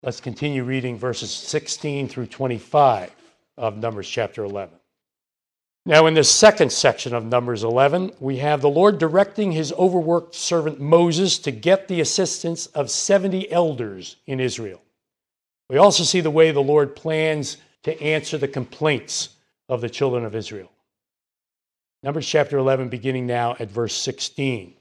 Let's continue reading verses 16 through 25 of Numbers chapter 11. Now, in the second section of Numbers 11, we have the Lord directing his overworked servant Moses to get the assistance of 70 elders in Israel. We also see the way the Lord plans to answer the complaints of the children of Israel. Numbers chapter 11, beginning now at verse 16.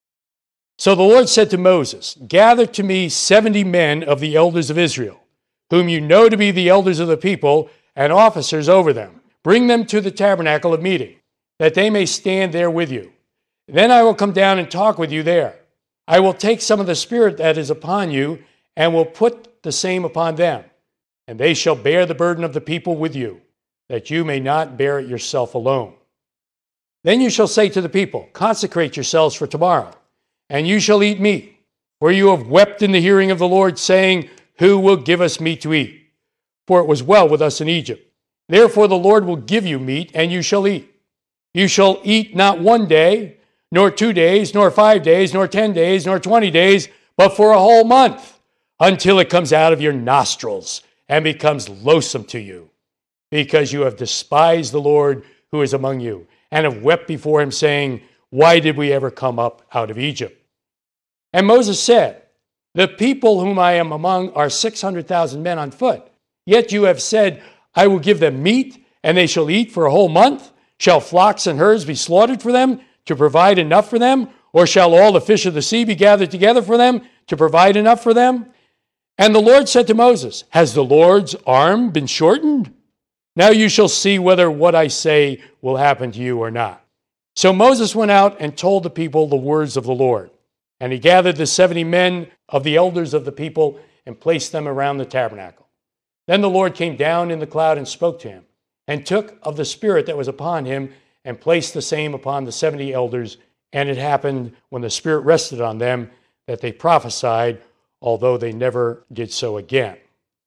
So the Lord said to Moses, "Gather to me 70 men of the elders of Israel, whom you know to be the elders of the people and officers over them. Bring them to the tabernacle of meeting, that they may stand there with you. Then I will come down and talk with you there. I will take some of the Spirit that is upon you and will put the same upon them, and they shall bear the burden of the people with you, that you may not bear it yourself alone. Then you shall say to the people, consecrate yourselves for tomorrow, and you shall eat meat, for you have wept in the hearing of the Lord, saying, who will give us meat to eat? For it was well with us in Egypt. Therefore the Lord will give you meat, and you shall eat. You shall eat not 1 day, nor 2 days, nor 5 days, nor 10 days, nor 20 days, but for a whole month, until it comes out of your nostrils and becomes loathsome to you, because you have despised the Lord who is among you, and have wept before him, saying, why did we ever come up out of Egypt? And Moses said, the people whom I am among are 600,000 men on foot. Yet you have said, I will give them meat, and they shall eat for a whole month. Shall flocks and herds be slaughtered for them, to provide enough for them? Or shall all the fish of the sea be gathered together for them, to provide enough for them? And the Lord said to Moses, has the Lord's arm been shortened? Now you shall see whether what I say will happen to you or not. So Moses went out and told the people the words of the Lord. And he gathered the 70 men of the elders of the people and placed them around the tabernacle. Then the Lord came down in the cloud and spoke to him, and took of the Spirit that was upon him and placed the same upon the 70 elders. And it happened when the Spirit rested on them that they prophesied, although they never did so again.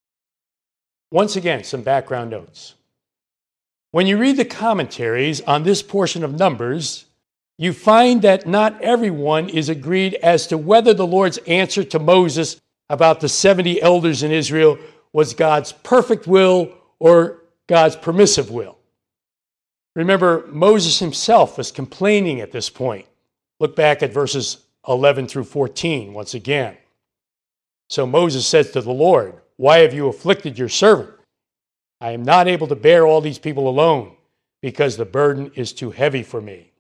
Once again, some background notes. When you read the commentaries on this portion of Numbers, you find that not everyone is agreed as to whether the Lord's answer to Moses about the 70 elders in Israel was God's perfect will or God's permissive will. Remember, Moses himself was complaining at this point. Look back at verses 11 through 14 once again. So Moses says to the Lord, why have you afflicted your servant? I am not able to bear all these people alone, because the burden is too heavy for me.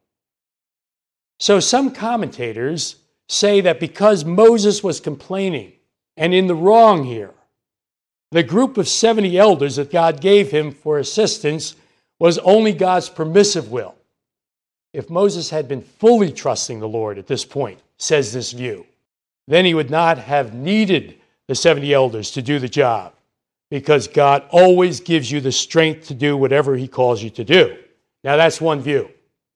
So some commentators say that because Moses was complaining and in the wrong here, the group of 70 elders that God gave him for assistance was only God's permissive will. If Moses had been fully trusting the Lord at this point, says this view, then he would not have needed the 70 elders to do the job, because God always gives you the strength to do whatever he calls you to do. Now that's one view.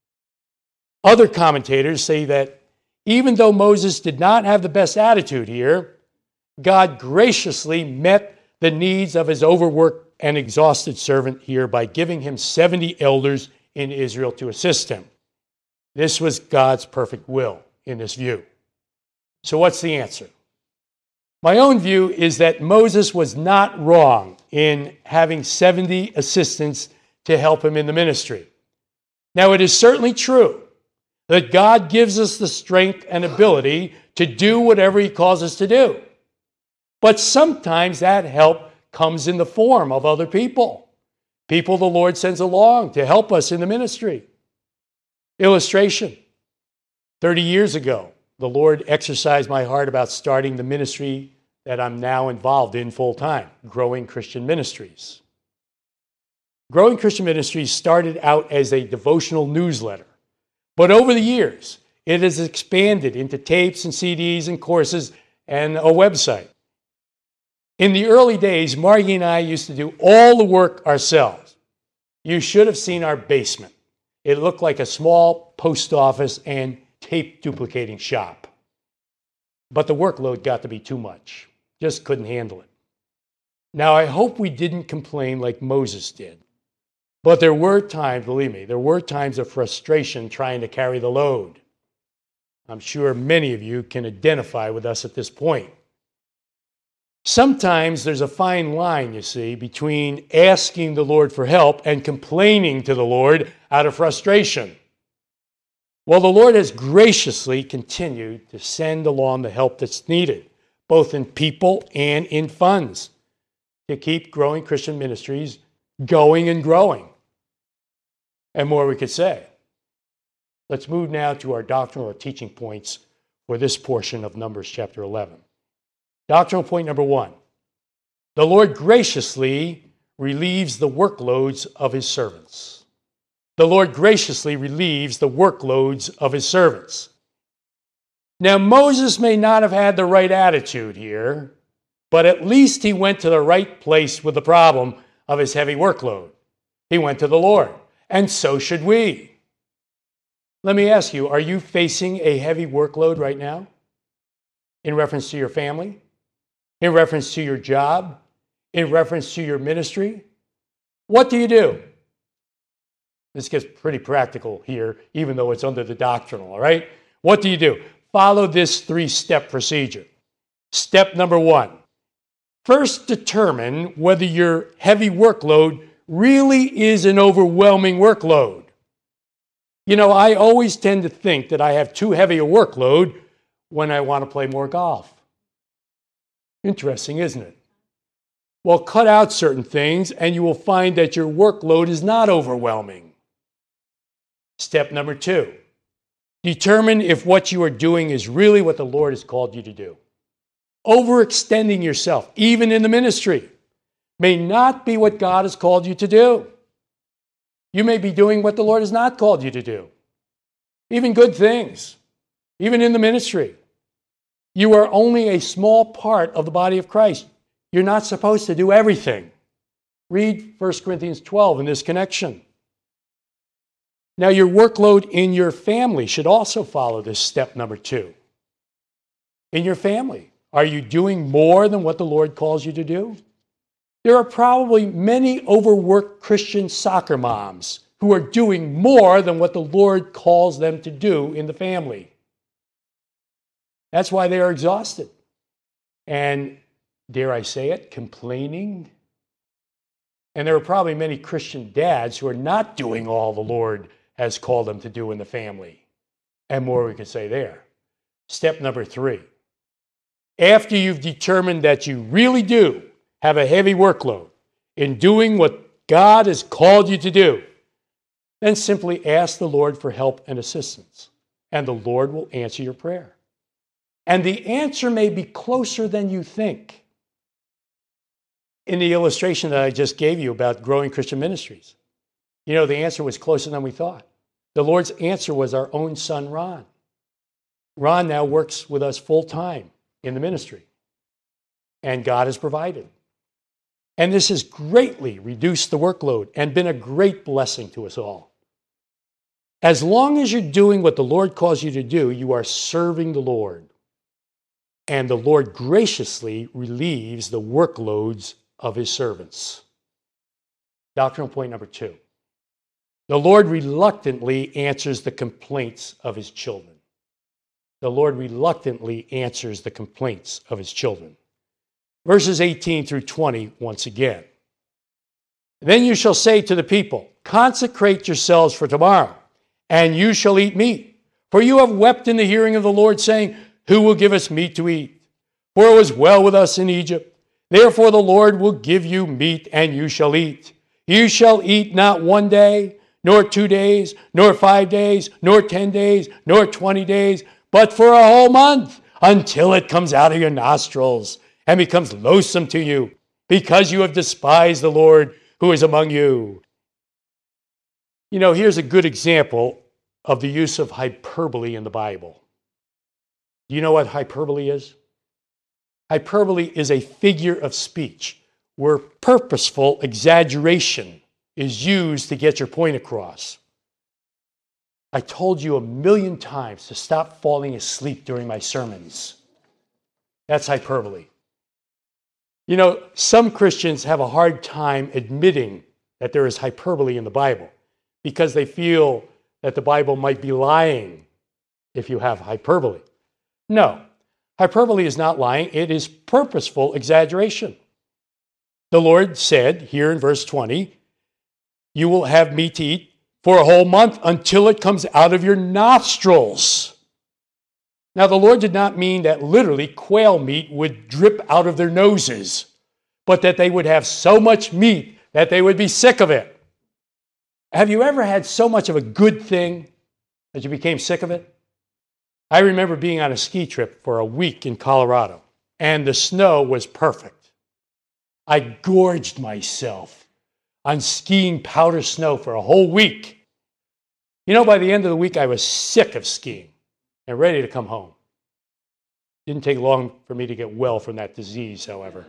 Other commentators say that even though Moses did not have the best attitude here, God graciously met the needs of his overworked and exhausted servant here by giving him 70 elders in Israel to assist him. This was God's perfect will in this view. So what's the answer? My own view is that Moses was not wrong in having 70 assistants to help him in the ministry. Now, it is certainly true that God gives us the strength and ability to do whatever he calls us to do. But sometimes that help comes in the form of other people, people the Lord sends along to help us in the ministry. Illustration. 30 years ago, the Lord exercised my heart about starting the ministry that I'm now involved in full-time, Growing Christian Ministries. Growing Christian Ministries started out as a devotional newsletter, but over the years, it has expanded into tapes and CDs and courses and a website. In the early days, Margie and I used to do all the work ourselves. You should have seen our basement. It looked like a small post office and tape duplicating shop. But the workload got to be too much. Just couldn't handle it. Now, I hope we didn't complain like Moses did. But there were times, believe me, there were times of frustration trying to carry the load. I'm sure many of you can identify with us at this point. Sometimes there's a fine line, you see, between asking the Lord for help and complaining to the Lord out of frustration. Well, the Lord has graciously continued to send along the help that's needed, both in people and in funds, to keep Growing Christian Ministries going and growing. And more we could say. Let's move now to our doctrinal or teaching points for this portion of Numbers chapter 11. Doctrinal point number 1. The Lord graciously relieves the workloads of his servants. The Lord graciously relieves the workloads of his servants. Now, Moses may not have had the right attitude here, but at least he went to the right place with the problem of his heavy workload. He went to the Lord, and so should we. Let me ask you, are you facing a heavy workload right now? In reference to your family? In reference to your job? In reference to your ministry? What do you do? This gets pretty practical here, even though it's under the doctrinal, all right? What do you do? Follow this 3-step procedure. Step number 1. First, determine whether your heavy workload really is an overwhelming workload. You know, I always tend to think that I have too heavy a workload when I want to play more golf. Interesting, isn't it? Well, cut out certain things and you will find that your workload is not overwhelming. Step number 2, determine if what you are doing is really what the Lord has called you to do. Overextending yourself, even in the ministry, may not be what God has called you to do. You may be doing what the Lord has not called you to do. Even good things, even in the ministry. You are only a small part of the body of Christ. You're not supposed to do everything. Read 1 Corinthians 12 in this connection. Now, your workload in your family should also follow this step number 2. In your family, are you doing more than what the Lord calls you to do? There are probably many overworked Christian soccer moms who are doing more than what the Lord calls them to do in the family. That's why they are exhausted. And, dare I say it, complaining. And there are probably many Christian dads who are not doing all the Lord has called them to do in the family. And more we could say there. Step number 3. After you've determined that you really do have a heavy workload in doing what God has called you to do, then simply ask the Lord for help and assistance, and the Lord will answer your prayer. And the answer may be closer than you think. In the illustration that I just gave you about Growing Christian Ministries, you know, the answer was closer than we thought. The Lord's answer was our own son, Ron. Ron now works with us full time in the ministry, and God has provided. And this has greatly reduced the workload and been a great blessing to us all. As long as you're doing what the Lord calls you to do, you are serving the Lord. And the Lord graciously relieves the workloads of his servants. Doctrinal point number 2. The Lord reluctantly answers the complaints of his children. The Lord reluctantly answers the complaints of his children. Verses 18 through 20 once again. Then you shall say to the people, consecrate yourselves for tomorrow, and you shall eat meat. For you have wept in the hearing of the Lord, saying, who will give us meat to eat? For it was well with us in Egypt. Therefore the Lord will give you meat, and you shall eat. You shall eat not 1 day, nor 2 days, nor 5 days, nor 10 days, nor 20 days, but for a whole month, until it comes out of your nostrils and becomes loathsome to you, because you have despised the Lord who is among you. You know, here's a good example of the use of hyperbole in the Bible. Do you know what hyperbole is? Hyperbole is a figure of speech where purposeful exaggeration is used to get your point across. I told you 1,000,000 times to stop falling asleep during my sermons. That's hyperbole. You know, some Christians have a hard time admitting that there is hyperbole in the Bible because they feel that the Bible might be lying if you have hyperbole. No, Hyperbole is not lying, it is purposeful exaggeration. The Lord said here in verse 20, you will have meat to eat for a whole month until it comes out of your nostrils. Now, the Lord did not mean that literally quail meat would drip out of their noses, but that they would have so much meat that they would be sick of it. Have you ever had so much of a good thing that you became sick of it? I remember being on a ski trip for a week in Colorado, and the snow was perfect. I gorged myself on skiing powder snow for a whole week. You know, by the end of the week, I was sick of skiing and ready to come home. Didn't take long for me to get well from that disease, however.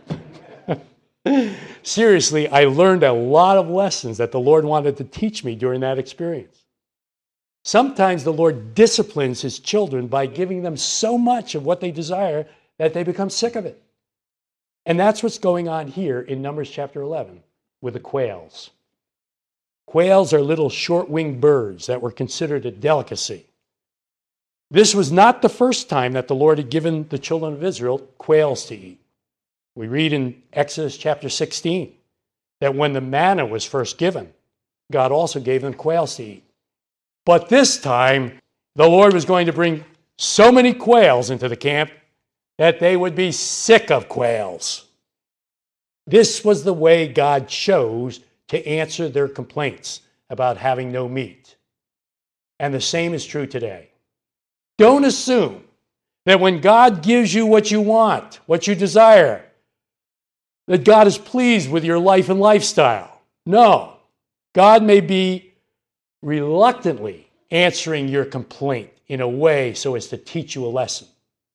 Seriously, I learned a lot of lessons that the Lord wanted to teach me during that experience. Sometimes the Lord disciplines his children by giving them so much of what they desire that they become sick of it. And that's what's going on here in Numbers chapter 11 with the quails. Quails are little short-winged birds that were considered a delicacy. This was not the first time that the Lord had given the children of Israel quails to eat. We read in Exodus chapter 16 that when the manna was first given, God also gave them quails to eat. But this time, the Lord was going to bring so many quails into the camp that they would be sick of quails. This was the way God chose to answer their complaints about having no meat. And the same is true today. Don't assume that when God gives you what you want, what you desire, that God is pleased with your life and lifestyle. No, God may be reluctantly answering your complaint in a way so as to teach you a lesson.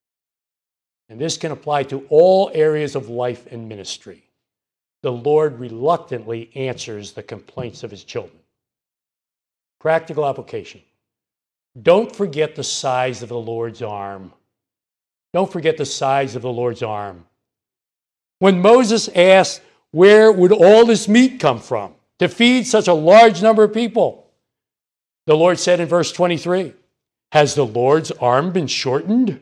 And this can apply to all areas of life and ministry. The Lord reluctantly answers the complaints of his children. Practical application. Don't forget the size of the Lord's arm. Don't forget the size of the Lord's arm. When Moses asked, where would all this meat come from to feed such a large number of people? The Lord said in verse 23, has the Lord's arm been shortened?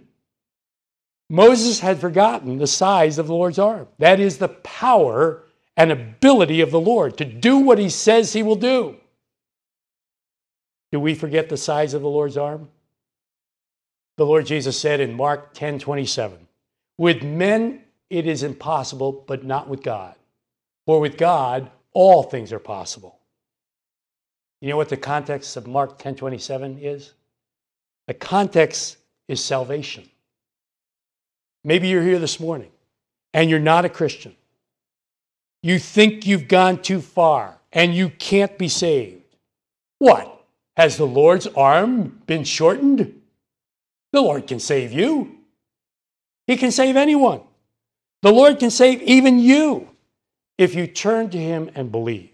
Moses had forgotten the size of the Lord's arm. That is the power and ability of the Lord to do what he says he will do. Do we forget the size of the Lord's arm? The Lord Jesus said in Mark 10:27, with men it is impossible, but not with God. For with God, all things are possible. You know what the context of Mark 10:27 is? The context is salvation. Maybe you're here this morning and you're not a Christian. You think you've gone too far and you can't be saved. What? Has the Lord's arm been shortened? The Lord can save you. He can save anyone. The Lord can save even you if you turn to him and believe.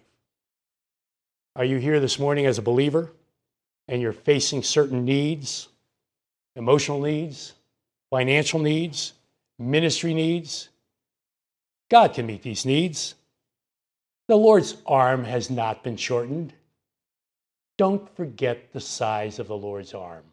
Are you here this morning as a believer and you're facing certain needs, emotional needs, financial needs, ministry needs? God can meet these needs. The Lord's arm has not been shortened. Don't forget the size of the Lord's arm.